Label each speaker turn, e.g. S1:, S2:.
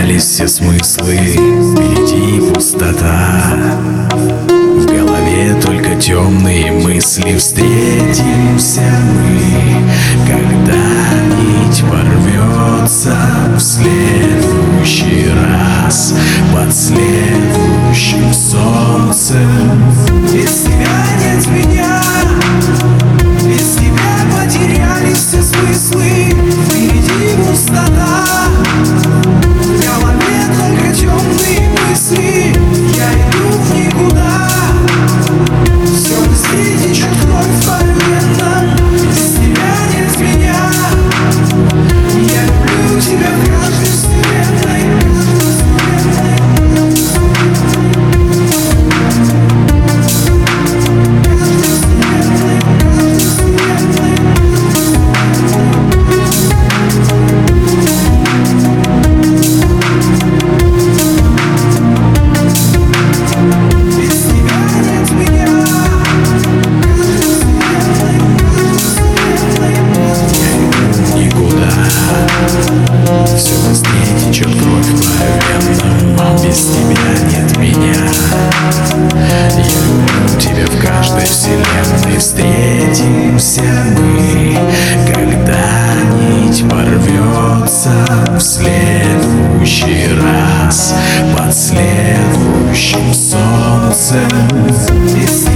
S1: Потерялись все смыслы, впереди пустота. В голове только темные мысли. Встретимся мы, когда нить порвется в следующий раз под следующим солнцем.
S2: Без тебя нет меня, без тебя потерялись все смыслы. Впереди пустота, в голове только темные мысли. Я иду в никуда, все быстрее течет кровь по венам. Без тебя нет меня, я люблю тебя в каждой вселенной.
S1: Все быстрее течет кровь по венам. Без тебя нет меня. Я люблю тебя в каждой вселенной. Встретимся мы, когда нить порвется в следующий раз под следующим солнцем.